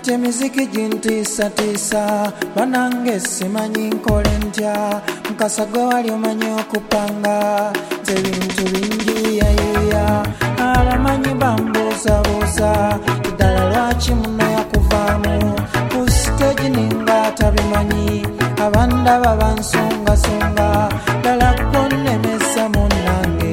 emiziki gintiisatiisa banange simanyi nkole ntya mukasa gwe wali omanyi okupanga nze bintu binjuyayuya abamanyi bambuuzabuuza ddala lwaki muno yakuvaamu ku siteegi ninga tabimanyi abandaba bansongasonga ddala konnemesa munnange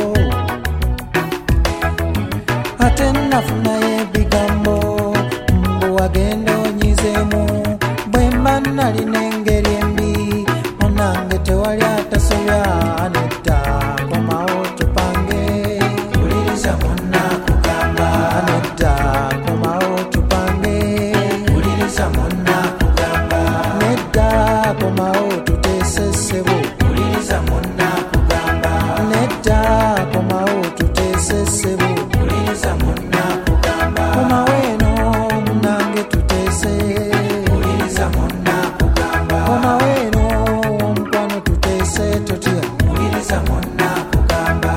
ate nafunayo ebigambo wagenda onyizeemu bwe mba nalina engeri embi munange tewali atasobya nedda komawo tupange wuliriza munnakugamba nedda komawo tupange wuliriza munnakugamba nedda komawo tuteese ssebo wuliriza munnakugamba nedda komawo tuteese ssebo wuliriza munnakugamba komawo eno tutese uliriza munnakugamba omaweno omukwano tutese tutya uliriza munnakugamba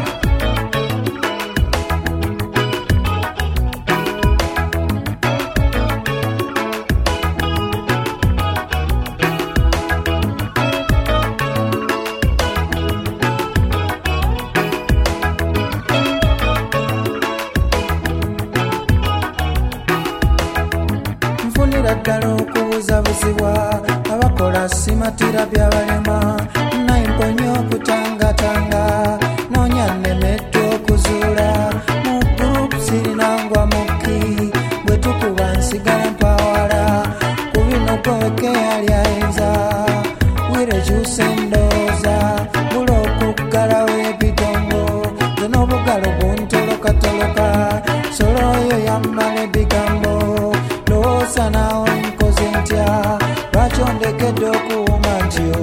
nfunira ddala okubuzabuzibwa abakola simatira byabalema nayimponye okutangatanga noonya nnemedde okuzuula mu gurupu sirinangwa mukki bwe tukuba nsigala mpawala ku bino goweke yali ayinza wirekyusa endowooza bula okuggalawo ebidongo nze n'obugalo buntolokatoloka solo oyo yammala ebigambo lowooza naawe nkoze ntya lwaki ondekedde okuwuma ntyo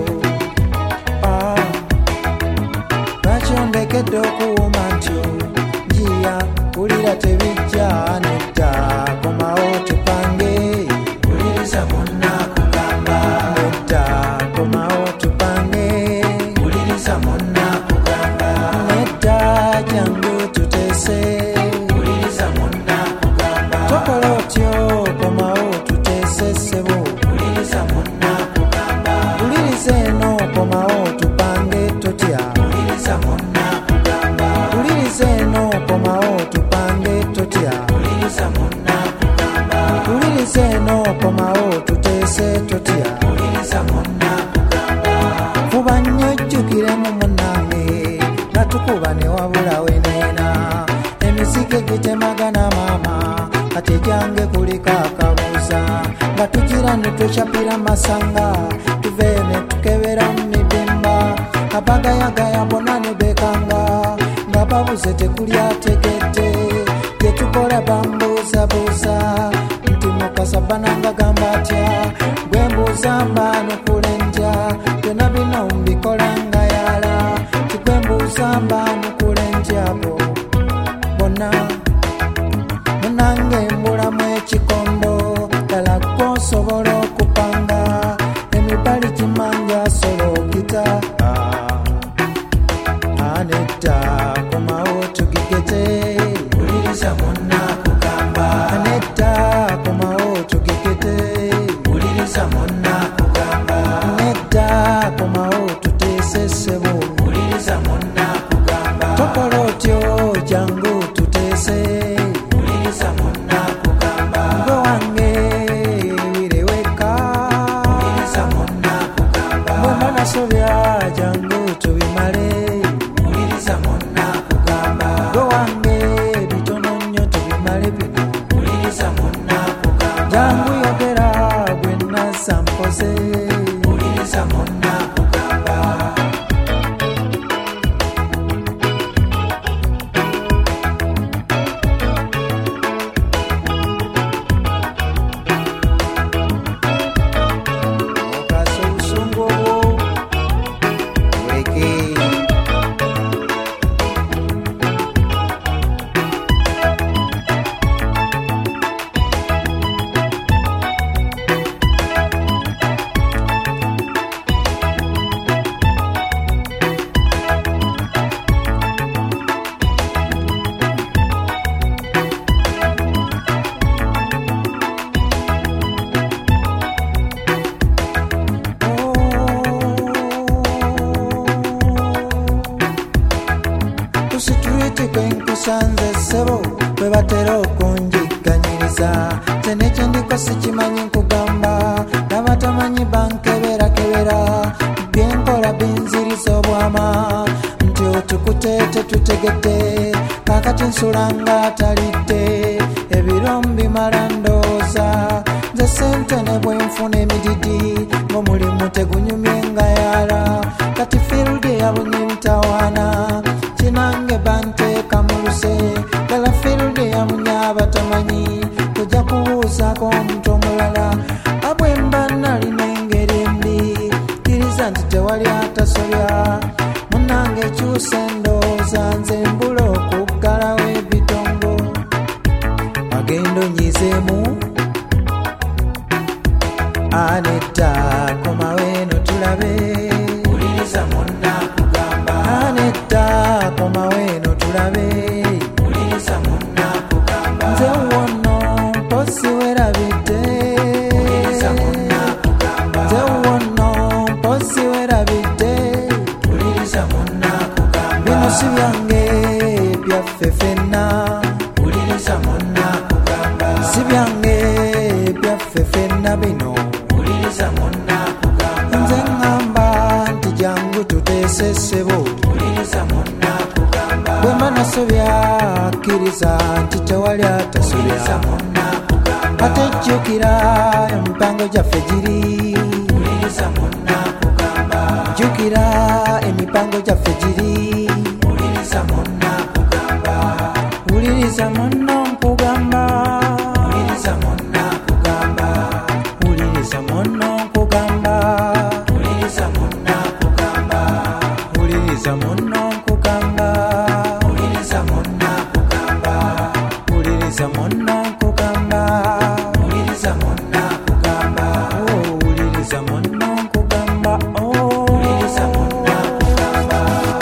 lwaki ondekedde okuwuma ntyo njiya wulira tebijja nedda komawo tupange wuliriza munnakugamba nedda komawo tupange wuliriza munnakugamba nedda jangu tuteese wuliriza munnakugamba tokola otyo komawo tuteese ssebo wuliriza munnakugamba wuliriza eno komawo tupange totya wuliriza munnakugamba wuliriza eno komawo tupange totya wuliriza munnakugamba wuliriza eno komawo tuteese totya wuliriza munnakugamba fuba nnyo ojjukiremu munnange nga tukuba ne wabula weneena emizike gitemagana maama kati jange kuliko akabuuza nga tugira ne twekyapira masanga tuveeyo ne tukebera mu mibimba abagayagaya bonna ne bekanga nga babuze tekuli ategedde gye tukola bambuuzabuuza nti mukasa bananga gamba atya gwe mbuuza mbaanukule ntya byonna bino mbikola nga yala tigwe mbuuza mbaanukule ntyabo bonna munange mbulamu ekikondo ddala gwosobola okupanga emibali kimanja solokita nedda komawo tugigete wuliriza munnakugamba nedda komawo tugigete wuliriza munnakugamba nedda komawo tuteese ssebo wuliriza munnakugamba tokola otyo jangu tuteese wuliriza munnakugamba gwe wange wireweka wuliriza munnakugamba bwemba nasobya jangu tubimale wuliriza munnakugamba gwe wange bitono nnyo tubimale bino wuliriza munnakugamba jangu yogera gwe nassa mpoze wuliriza munnakugamba okasa obusungu obwo buleke nkusanze ssebo bwe batera okunjigganyiriza nze nekyendiko sikimanyi nkugamba n'abatamanyi bankeberakebera byenkola binziriza obwama nti otukuteete tutegedde kakati nsulanga atalidde ebiro mbimala ndowooza nze sente ne bwenfuna emididi ng'omulimu tegunyumye nga yala kati fiirudi yabunye mtawaana kinange banteeka mu luse ddala fiirudi yamunye abatamanyi kujja kubuuzaako omuntu omulala abwe mba nalina engeri embi kkiriza nti tewali atasobya munnange ekyusa endowooza nze mbula okuggalawo ebitongo agenda onyizeemu anetta komaweno tulabe uliriza monna kugamba anetta komaweno tulabe uliriza monna kugamba nze wono mposi werabidde uliriza monna kugamba nze wono mposi werabidde uliriza monna kugamba bino si byange byaffe ffenna uliriza monna kugamba si byange byaffe ffenna bino uliriza monna kugamba nze ngamba nti jangu tuteese ssebo uliriza monna kugamba bwe mba nasobya kkiriza nti tewali atasobya monna kugamba ate jjukira emipango gyaffe giri uliriza monna kugamba jjukira emipango gyaffe giri uliriza monna kugamba uliriza monna nkugamba uliriza monna kugamba uliriza monna nkugamba uliriza monna kugamba uliriza monna nkugamba uliriza monna kugamba uliriza monna nkugamba uliriza monna kugamba uliriza monna nkugamba uliriza monna kugamba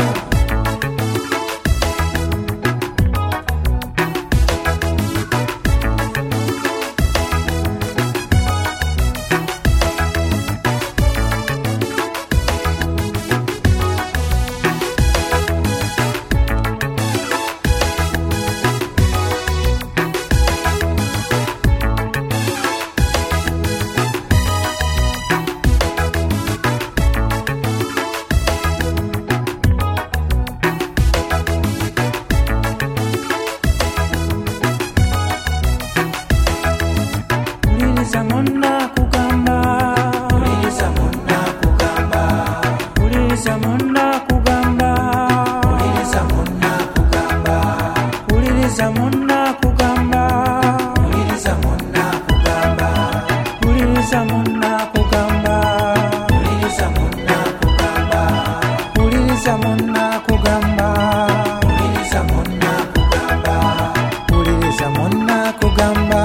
uliriza monna kugamba uliriza monna kugamba uliriza monna kugamba uliriza monna kugamba uliriza monna kugamba uliriza monna kugamba uliriza monna kugamba uliriza monna kugamba uliriza monna kugamba uliriza monna kugamba uliriza monna kugamba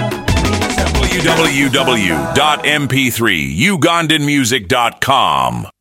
www.mp3ugandanmusic.com